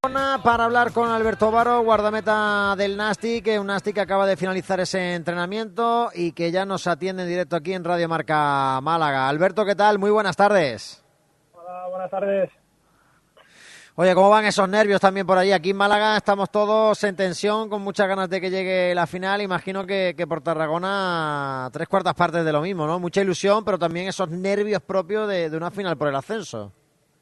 Para hablar con Alberto Varo, guardameta del Nastic, un Nastic que acaba de finalizar ese entrenamiento y que ya nos atiende en directo aquí en Radio Marca Málaga. Alberto, ¿qué tal? Muy buenas tardes. Hola, buenas tardes. Oye, ¿cómo van esos nervios también por ahí? Aquí en Málaga estamos todos en tensión, con muchas ganas de que llegue la final. Imagino que por Tarragona 3/4 de lo mismo, ¿no? Mucha ilusión, pero también esos nervios propios de una final por el ascenso.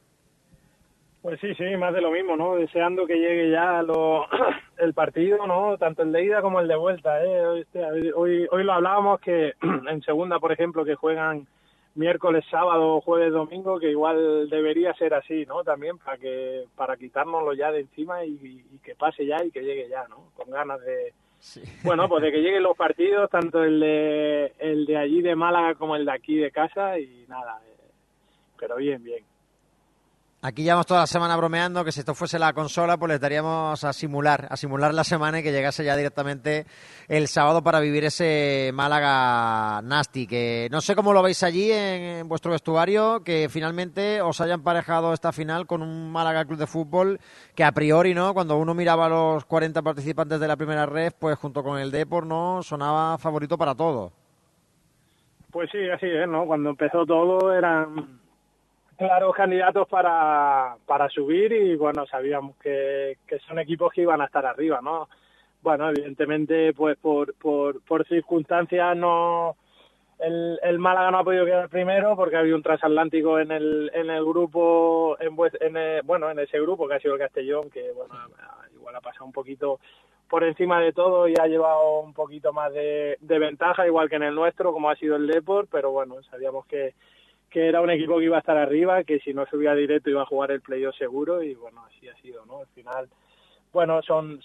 Pues sí, más de lo mismo, ¿no? Deseando que llegue ya el partido, ¿no? Tanto el de ida como el de vuelta, ¿eh? Hoy lo hablábamos que en segunda, por ejemplo, que juegan miércoles, sábado, jueves, domingo, que igual debería ser así, ¿no? También para quitárnoslo ya de encima y que pase ya y que llegue ya, ¿no? Con ganas de... Sí. Bueno, pues de que lleguen los partidos, tanto el de allí de Málaga como el de aquí de casa y nada, pero bien. Aquí llevamos toda la semana bromeando que si esto fuese la consola, pues les daríamos a simular la semana y que llegase ya directamente el sábado para vivir ese Málaga Nastic. Que no sé cómo lo veis allí en vuestro vestuario, que finalmente os haya emparejado esta final con un Málaga Club de Fútbol que a priori, ¿no? Cuando uno miraba a los 40 participantes de la primera red, pues junto con el Depor, ¿no? Sonaba favorito para todo. Pues sí, así es, ¿no? Cuando empezó todo eran claros candidatos para subir y bueno, sabíamos que son equipos que iban a estar arriba, ¿no? Bueno, evidentemente pues por circunstancias no el Málaga no ha podido quedar primero porque había un transatlántico en el grupo en ese grupo que ha sido el Castellón, que bueno, igual ha pasado un poquito por encima de todo y ha llevado un poquito más de ventaja, igual que en el nuestro, como ha sido el Depor, pero bueno, sabíamos que era un equipo que iba a estar arriba, que si no subía directo iba a jugar el playoff seguro y bueno, así ha sido, ¿no? Al final, bueno, son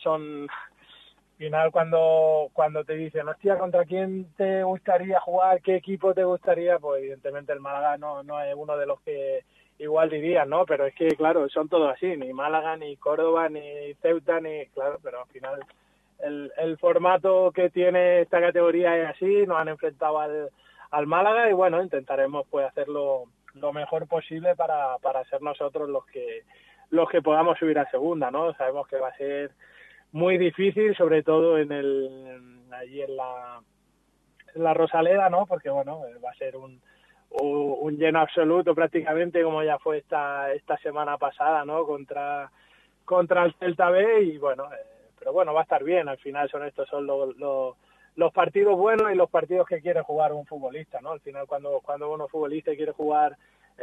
final cuando te dicen, hostia, ¿contra quién te gustaría jugar? ¿Qué equipo te gustaría? Pues evidentemente el Málaga no es uno de los que igual dirían, ¿no? Pero es que, claro, son todos así, ni Málaga, ni Córdoba, ni Ceuta, claro, pero al final el formato que tiene esta categoría es así, nos han enfrentado al Málaga y bueno, intentaremos pues hacerlo lo mejor posible para ser nosotros los que podamos subir a segunda, ¿no? Sabemos que va a ser muy difícil, sobre todo allí en la Rosaleda, ¿no? Porque bueno, va a ser un lleno absoluto prácticamente, como ya fue esta semana pasada, ¿no? Contra el Celta B y bueno, pero bueno, va a estar bien. Al final estos son los partidos buenos y los partidos que quiere jugar un futbolista, ¿no? Al final cuando uno es futbolista y quiere jugar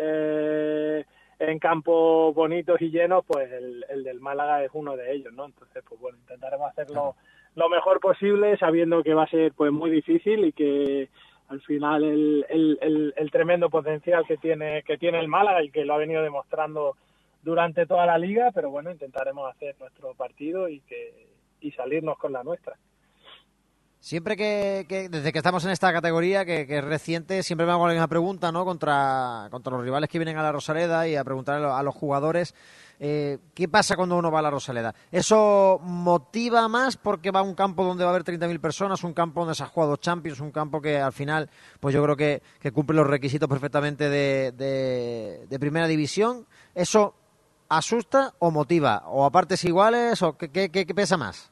en campos bonitos y llenos, pues el del Málaga es uno de ellos, ¿no? Entonces, pues bueno, intentaremos hacerlo lo mejor posible, sabiendo que va a ser pues muy difícil y que al final el tremendo potencial que tiene el Málaga y que lo ha venido demostrando durante toda la liga, pero bueno, intentaremos hacer nuestro partido y salirnos con la nuestra. Siempre que desde que estamos en esta categoría, que es reciente, siempre me hago la misma pregunta, ¿no? Contra los rivales que vienen a la Rosaleda y a preguntar a los jugadores ¿qué pasa cuando uno va a la Rosaleda? ¿Eso motiva más porque va a un campo donde va a haber 30.000 personas, un campo donde se ha jugado Champions, un campo que al final, pues yo creo que cumple los requisitos perfectamente de primera división? ¿Eso asusta o motiva? ¿O a partes iguales? ¿O qué pesa más?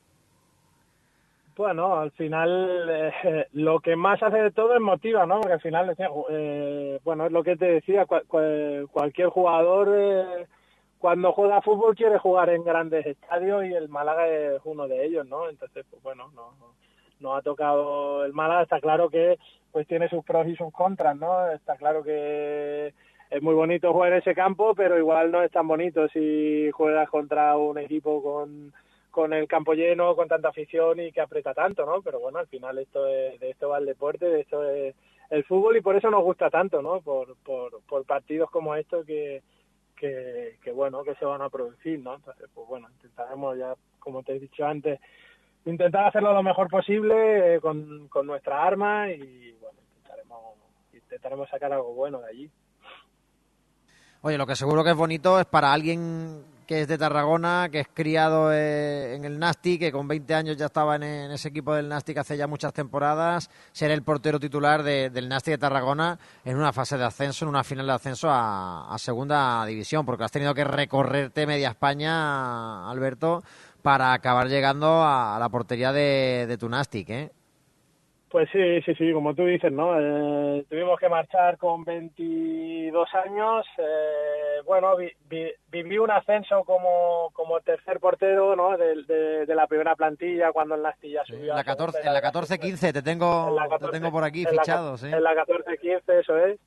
Bueno, al final lo que más hace de todo es motiva, ¿no? Porque al final, bueno, es lo que te decía, cualquier jugador cuando juega fútbol quiere jugar en grandes estadios y el Málaga es uno de ellos, ¿no? Entonces, pues bueno, no ha tocado el Málaga, está claro que pues tiene sus pros y sus contras, ¿no? Está claro que es muy bonito jugar en ese campo, pero igual no es tan bonito si juegas contra un equipo con el campo lleno, con tanta afición y que aprieta tanto, ¿no? Pero bueno, al final de esto va el deporte, de esto es el fútbol y por eso nos gusta tanto, ¿no? Por partidos como estos que bueno, que se van a producir, ¿no? Entonces, pues bueno, intentaremos ya, como te he dicho antes, intentar hacerlo lo mejor posible con nuestra arma y bueno, intentaremos sacar algo bueno de allí. Oye, lo que seguro que es bonito es para alguien que es de Tarragona, que es criado en el Nàstic, que con 20 años ya estaba en ese equipo del Nàstic hace ya muchas temporadas, ser el portero titular del Nàstic de Tarragona en una fase de ascenso, en una final de ascenso a segunda división, porque has tenido que recorrerte media España, Alberto, para acabar llegando a la portería de tu Nàstic, ¿eh? Pues sí, como tú dices, ¿no? Tuvimos que marchar con 22 años. Bueno, viví un ascenso como tercer portero, ¿no? De la primera plantilla cuando el Nàstic ya subió En la 14-15 te tengo por aquí fichado, sí. En la 14-15, eso es.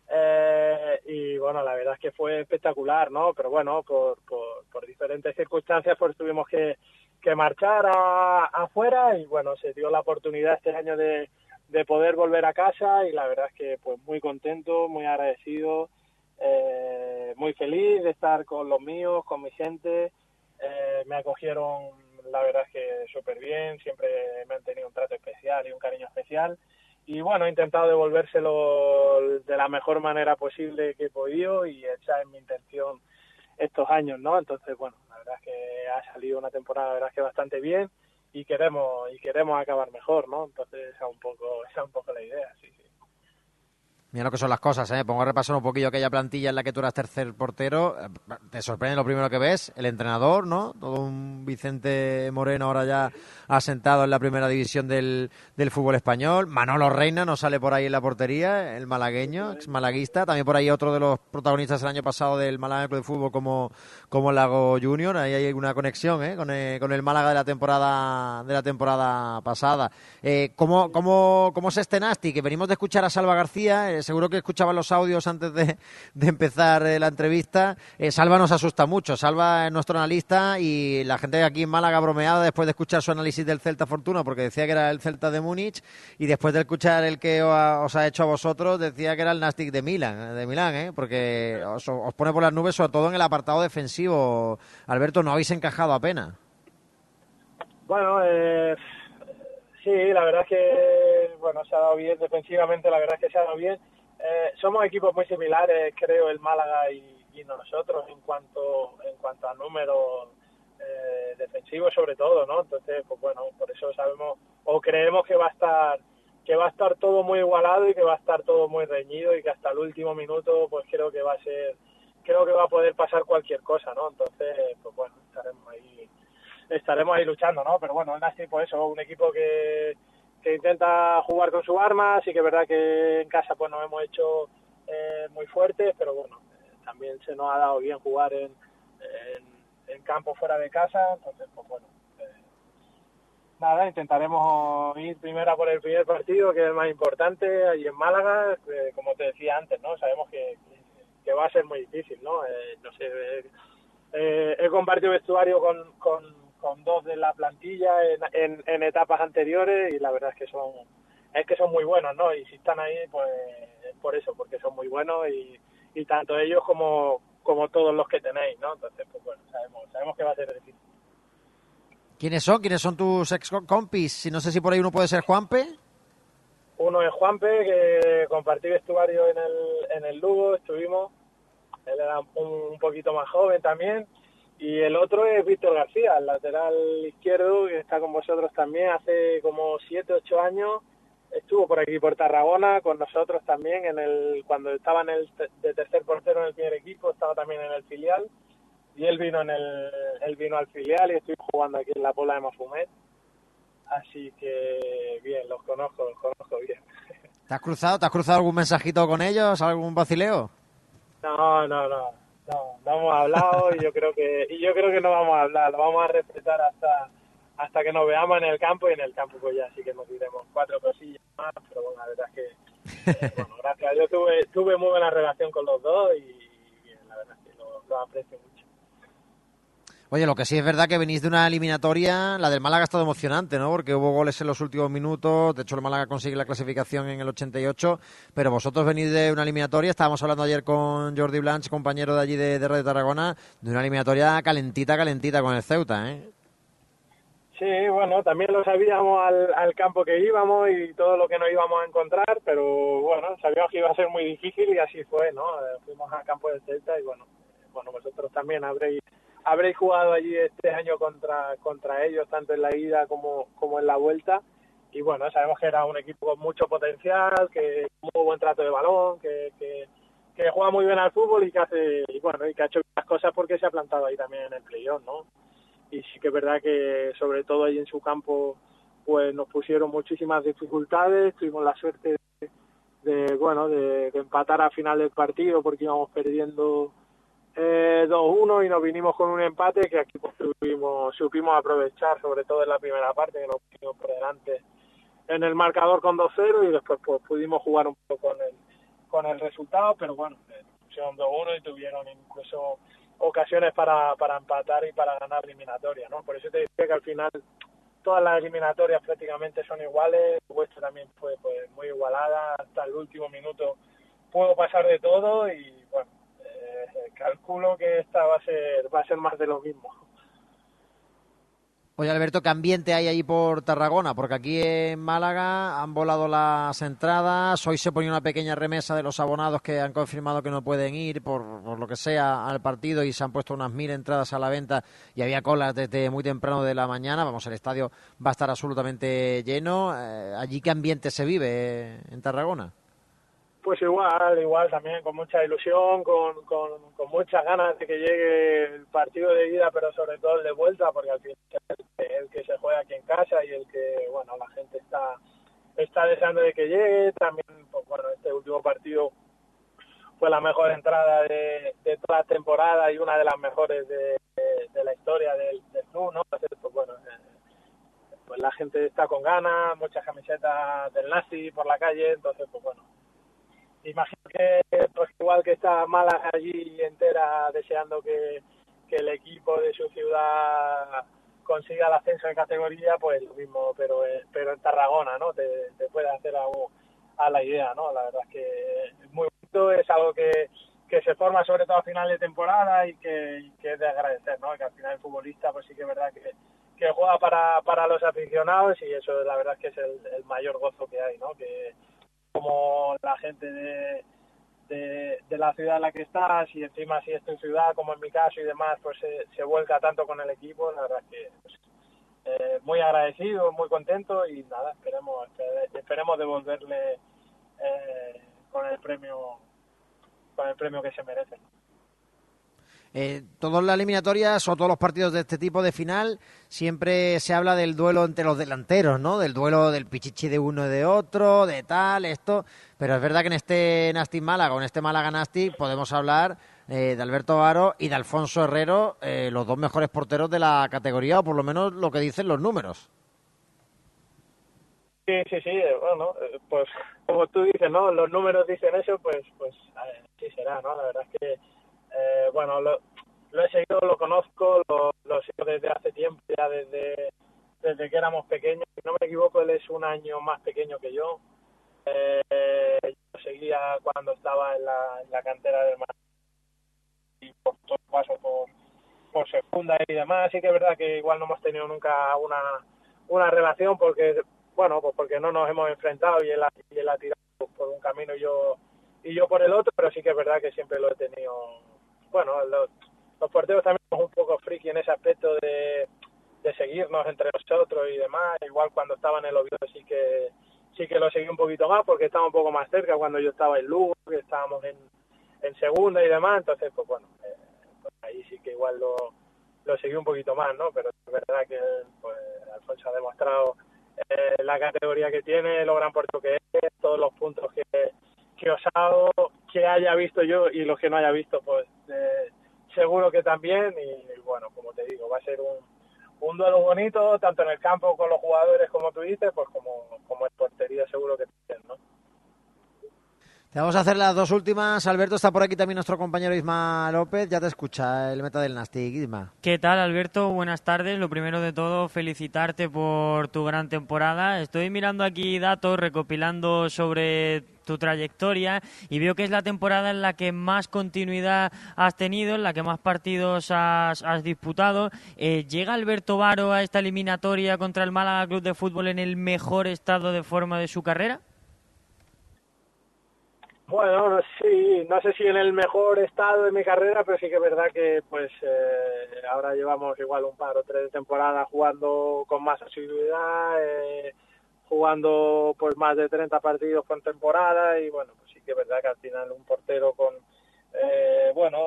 Y bueno, la verdad es que fue espectacular, ¿no? Pero bueno, por diferentes circunstancias pues tuvimos que marchar afuera y bueno, se dio la oportunidad este año de poder volver a casa y la verdad es que pues muy contento, muy agradecido, muy feliz de estar con los míos, con mi gente. Me acogieron, la verdad es que súper bien, siempre me han tenido un trato especial y un cariño especial. Y bueno, he intentado devolvérselo de la mejor manera posible que he podido y esa es mi intención estos años, ¿no? Entonces, bueno, la verdad es que ha salido una temporada, la verdad es que bastante bien y queremos acabar mejor, ¿no? Entonces, esa es un poco la idea, sí. Mira lo que son las cosas, ¿eh? Pongo a repasar un poquillo aquella plantilla en la que tú eras tercer portero. Te sorprende lo primero que ves, el entrenador, ¿no? Todo un Vicente Moreno ahora ya asentado en la primera división del fútbol español. Manolo Reina no sale por ahí en la portería, el malagueño, ex malaguista. También por ahí otro de los protagonistas el año pasado del Málaga Club de Fútbol como Lago Junior. Ahí hay una conexión, ¿eh? Con el Málaga de la temporada pasada. ¿Cómo es este Nàstic? Que venimos de escuchar a Salva García. Seguro que escuchaban los audios antes de empezar la entrevista. Salva nos asusta mucho. Salva es nuestro analista y la gente aquí en Málaga bromeaba después de escuchar su análisis del Celta Fortuna porque decía que era el Celta de Múnich y después de escuchar el que os ha hecho a vosotros decía que era el Nàstic de Milán, ¿eh? Porque os pone por las nubes, sobre todo en el apartado defensivo. Alberto, no habéis encajado apenas. Bueno, sí, la verdad es que bueno, se ha dado bien defensivamente, la verdad es que se ha dado bien. Somos equipos muy similares, creo, el Málaga y nosotros en cuanto a números defensivos sobre todo, ¿no? Entonces, pues bueno, por eso sabemos o creemos que va a estar todo muy igualado y que va a estar todo muy reñido y que hasta el último minuto pues creo que va a poder pasar cualquier cosa, ¿no? Entonces, pues bueno, estaremos ahí luchando, ¿no? Pero bueno, el Nàstic, pues eso, un equipo que intenta jugar con sus armas, y que es verdad que en casa pues nos hemos hecho muy fuertes, pero bueno, también se nos ha dado bien jugar en campo fuera de casa, entonces pues bueno, nada, intentaremos ir primero por el primer partido, que es el más importante, ahí en Málaga, como te decía antes, ¿no? Sabemos que va a ser muy difícil, ¿no? No sé, he compartido vestuario con dos de la plantilla en etapas anteriores y la verdad es que son muy buenos, ¿no? Y si están ahí, pues es por eso, porque son muy buenos y tanto ellos como todos los que tenéis, ¿no? Entonces, pues bueno, sabemos que va a ser difícil. ¿Quiénes son? ¿Quiénes son tus ex compis? Si no sé si por ahí uno puede ser Juanpe. Uno es Juanpe, que compartí vestuario en el Lugo, estuvimos. Él era un poquito más joven también. Y el otro es Víctor García, el lateral izquierdo, que está con vosotros también hace como 7, 8 años. Estuvo por aquí, por Tarragona, con nosotros también, cuando estaba de tercer portero en el primer equipo, estaba también en el filial. Y él vino al filial y estoy jugando aquí en la Pola de Mafumet. Así que bien, los conozco bien. ¿Te has cruzado algún mensajito con ellos, algún vacileo? No hemos hablado y yo creo que no vamos a hablar, lo vamos a respetar hasta que nos veamos en el campo, y en el campo pues ya sí que nos diremos 4 cosillas más, pero bueno, la verdad es que bueno, gracias a Dios tuve muy buena relación con los dos y bien, la verdad es que lo aprecio mucho. Oye, lo que sí es verdad que venís de una eliminatoria, la del Málaga ha estado emocionante, ¿no? Porque hubo goles en los últimos minutos, de hecho el Málaga consigue la clasificación en el 88, pero vosotros venís de una eliminatoria, estábamos hablando ayer con Jordi Blanch, compañero de allí de Radio Tarragona, de una eliminatoria calentita con el Ceuta, ¿eh? Sí, bueno, también lo sabíamos al campo que íbamos y todo lo que nos íbamos a encontrar, pero bueno, sabíamos que iba a ser muy difícil y así fue, ¿no? Fuimos al campo del Celta y bueno, vosotros también habréis habréis jugado allí este año contra ellos, tanto en la ida como en la vuelta. Y bueno, sabemos que era un equipo con mucho potencial, que muy buen trato de balón, que juega muy bien al fútbol y que ha hecho las cosas porque se ha plantado ahí también en el playoff, ¿no? Y sí que es verdad que sobre todo ahí en su campo pues nos pusieron muchísimas dificultades, tuvimos la suerte de empatar al final del partido porque íbamos perdiendo 2-1 y nos vinimos con un empate que aquí pues supimos aprovechar, sobre todo en la primera parte, que nos pusimos por delante en el marcador con 2-0 y después pues pudimos jugar un poco con el resultado, pero bueno, pusieron 2-1 y tuvieron incluso ocasiones para empatar y para ganar eliminatoria, ¿no? Por eso te decía que al final todas las eliminatorias prácticamente son iguales, vuestra también fue pues muy igualada, hasta el último minuto pudo pasar de todo y bueno, calculo que esta va a ser más de lo mismo. Oye, Alberto, ¿qué ambiente hay ahí por Tarragona? Porque aquí en Málaga han volado las entradas, hoy se ponía una pequeña remesa de los abonados que han confirmado que no pueden ir por lo que sea al partido y se han puesto unas 1000 entradas a la venta y había colas desde muy temprano de la mañana. Vamos, el estadio va a estar absolutamente lleno. ¿Allí qué ambiente se vive en Tarragona? Pues igual también, con mucha ilusión, con muchas ganas de que llegue el partido de ida, pero sobre todo el de vuelta, porque al final es el que se juega aquí en casa y el que, bueno, la gente está deseando de que llegue. También, pues bueno, este último partido fue la mejor entrada de toda la temporada y una de las mejores de la historia del club, ¿no? Entonces, pues bueno, pues la gente está con ganas, muchas camisetas del Nasti por la calle, entonces, pues bueno, imagino que pues igual que está Málaga allí entera deseando que el equipo de su ciudad consiga el ascenso de categoría, pues lo mismo, pero en Tarragona, ¿no? Te puede hacer algo a la idea, ¿no? La verdad es que es muy bonito, es algo que se forma sobre todo a final de temporada y que es de agradecer, ¿no? Que al final el futbolista pues sí que es verdad que juega para los aficionados y eso la verdad es que es el mayor gozo que hay, ¿no? Que como la gente de la ciudad en la que estás y encima si es tu ciudad como en mi caso y demás pues se vuelca tanto con el equipo, la verdad es que pues, muy agradecido, muy contento y nada, esperemos devolverle con el premio que se merece. Todas las eliminatorias o todos los partidos de este tipo de final siempre se habla del duelo entre los delanteros, ¿no? Del duelo del pichichi de uno y de otro, de tal, esto. Pero es verdad que en este Nasti Málaga o en este Málaga Nasti podemos hablar de Alberto Varo y de Alfonso Herrero, los dos mejores porteros de la categoría, o por lo menos lo que dicen los números. Sí, bueno, pues como tú dices, ¿no? Los números dicen eso, pues sí será, ¿no? La verdad es que bueno, lo he seguido, lo conozco, lo sigo desde hace tiempo, ya desde que éramos pequeños. Si no me equivoco, él es un año más pequeño que yo. Yo seguía cuando estaba en la cantera del Madrid y por todo paso por segunda y demás. Sí que es verdad que igual no hemos tenido nunca una relación porque, bueno, pues porque no nos hemos enfrentado y él ha tirado por un camino y yo por el otro, pero sí que es verdad que siempre lo he tenido. Bueno, los porteros también somos un poco friki en ese aspecto de seguirnos entre nosotros y demás. Igual cuando estaba en el Oviedo sí que lo seguí un poquito más porque estaba un poco más cerca cuando yo estaba en Lugo, que estábamos en segunda y demás. Entonces, pues bueno, pues ahí sí que igual lo seguí un poquito más, ¿no? Pero es verdad que pues, Alfonso ha demostrado la categoría que tiene, lo gran portero que es, todos los puntos que os ha dado, que haya visto yo y los que no haya visto, pues seguro que también. Y bueno, como te digo, va a ser un duelo bonito, tanto en el campo con los jugadores, como tú dices, pues como en portería seguro que también, ¿no? Te vamos a hacer las dos últimas. Alberto, está por aquí también nuestro compañero Isma López. Ya te escucha el meta del Nastic, Isma. ¿Qué tal, Alberto? Buenas tardes. Lo primero de todo, felicitarte por tu gran temporada. Estoy mirando aquí datos, recopilando sobre tu trayectoria y veo que es la temporada en la que más continuidad has tenido, en la que más partidos has disputado. ¿Llega Alberto Varo a esta eliminatoria contra el Málaga Club de Fútbol en el mejor estado de forma de su carrera? Bueno, sí, no sé si en el mejor estado de mi carrera, pero sí que es verdad que pues ahora llevamos igual un par o tres de temporadas jugando con más asiduidad, jugando pues más de 30 partidos por temporada y bueno, pues sí que es verdad que al final un portero con, bueno,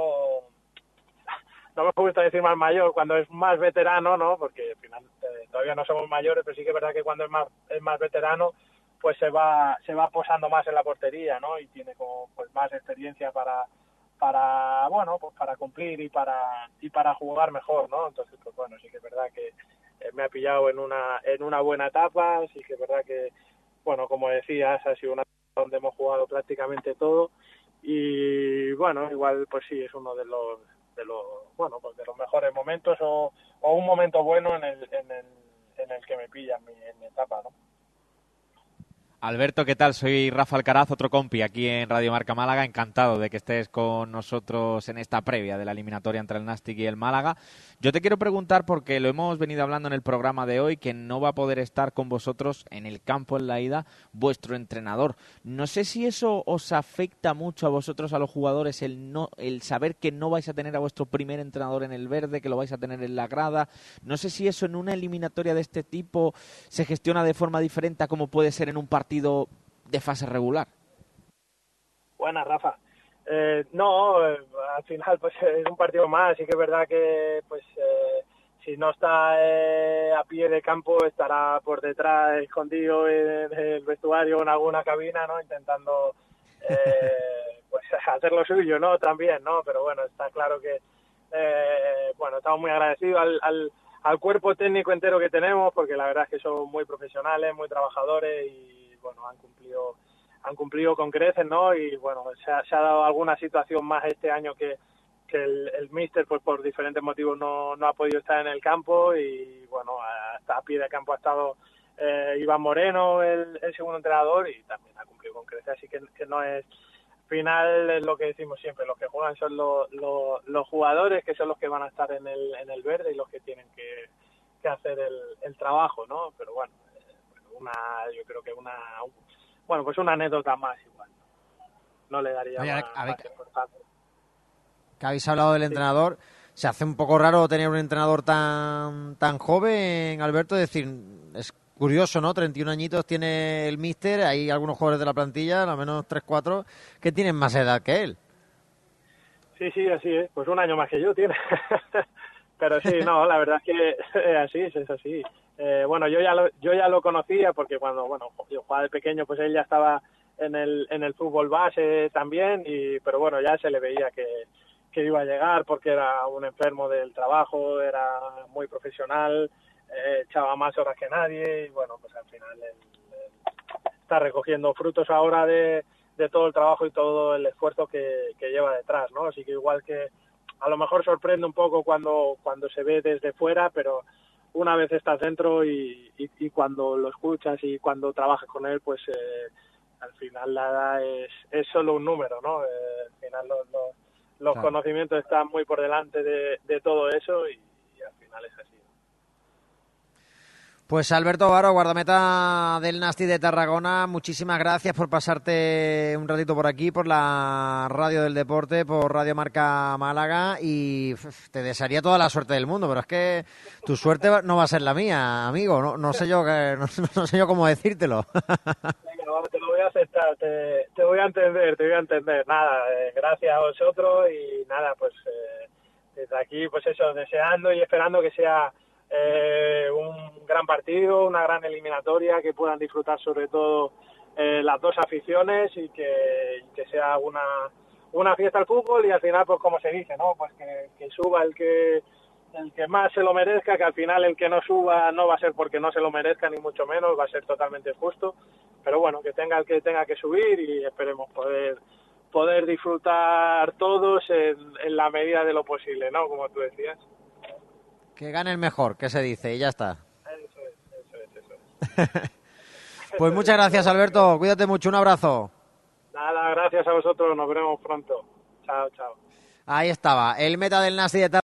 no me gusta decir más mayor, cuando es más veterano, ¿no? Porque al final todavía no somos mayores, pero sí que es verdad que cuando es más veterano, pues se va posando más en la portería, ¿no? Y tiene como pues más experiencia para bueno, pues para cumplir y para jugar mejor, ¿no? Entonces, pues bueno, sí que es verdad que me ha pillado en una buena etapa, sí que es verdad que, bueno, como decías, ha sido una etapa donde hemos jugado prácticamente todo y bueno, igual pues sí es uno de los bueno, pues de los mejores momentos o un momento bueno en el que me pilla en mi etapa, ¿no? Alberto, ¿qué tal? Soy Rafa Alcaraz, otro compi aquí en Radio Marca Málaga. Encantado de que estés con nosotros en esta previa de la eliminatoria entre el Nastic y el Málaga. Yo te quiero preguntar, porque lo hemos venido hablando en el programa de hoy, que no va a poder estar con vosotros en el campo en la ida vuestro entrenador. No sé si eso os afecta mucho a vosotros, a los jugadores, el saber que no vais a tener a vuestro primer entrenador en el verde, que lo vais a tener en la grada. No sé si eso en una eliminatoria de este tipo se gestiona de forma diferente a como puede ser en un partido de fase regular. Buenas, Rafa. No, al final pues es un partido más, sí que es verdad que pues si no está a pie de campo estará por detrás escondido en el vestuario o en alguna cabina, ¿no? Intentando pues hacer lo suyo, ¿no? También, ¿no? Pero bueno, está claro que bueno, estamos muy agradecidos al cuerpo técnico entero que tenemos, porque la verdad es que son muy profesionales, muy trabajadores y bueno, han cumplido con creces, ¿no? Y bueno, se ha dado alguna situación más este año que el míster pues por diferentes motivos no ha podido estar en el campo y bueno, hasta a pie de campo ha estado Iván Moreno, el segundo entrenador, y también ha cumplido con creces, así que no es... Al final es lo que decimos siempre, los que juegan son los jugadores, que son los que van a estar en el verde y los que tienen que hacer el trabajo, ¿no? Pero bueno, yo creo que bueno, pues una anécdota más igual. No le daría Oye, más importancia. Que habéis hablado del entrenador, se hace un poco raro tener un entrenador tan joven, Alberto, es decir, es curioso, ¿no? 31 añitos tiene el míster, hay algunos jugadores de la plantilla, al menos 3-4, que tienen más edad que él. Sí, así es, pues un año más que yo tiene. Pero sí, no, la verdad es que es así. Bueno, yo ya lo conocía porque cuando, bueno, yo jugaba de pequeño, pues él ya estaba en el fútbol base también, pero bueno, ya se le veía que iba a llegar porque era un enfermo del trabajo, era muy profesional, echaba más horas que nadie y bueno, pues al final él está recogiendo frutos ahora de todo el trabajo y todo el esfuerzo que lleva detrás, ¿no? Así que igual que a lo mejor sorprende un poco cuando se ve desde fuera, pero una vez estás dentro y cuando lo escuchas y cuando trabajas con él, pues al final la edad es solo un número, ¿no? Al final los Claro. conocimientos están muy por delante de todo eso y al final es así. Pues Alberto Varo, guardameta del Nastic de Tarragona, muchísimas gracias por pasarte un ratito por aquí, por la radio del deporte, por Radio Marca Málaga, y te desearía toda la suerte del mundo, pero es que tu suerte no va a ser la mía, amigo, no sé yo no sé yo cómo decírtelo. Venga, vamos, te lo voy a aceptar, te voy a entender. Nada, gracias a vosotros y nada, pues desde aquí, pues eso, deseando y esperando que sea un gran partido, una gran eliminatoria, que puedan disfrutar sobre todo las dos aficiones y que sea una fiesta al fútbol y al final, pues como se dice, ¿no? Pues que suba el que más se lo merezca, que al final el que no suba no va a ser porque no se lo merezca ni mucho menos, va a ser totalmente justo, pero bueno, que tenga el que tenga que subir y esperemos poder disfrutar todos en la medida de lo posible, ¿no? Como tú decías. Que gane el mejor, que se dice, y ya está. Eso es. Pues muchas gracias, Alberto, cuídate mucho, un abrazo. Nada, gracias a vosotros, nos veremos pronto. Chao. Ahí estaba, el meta del Nastic de Tarragona.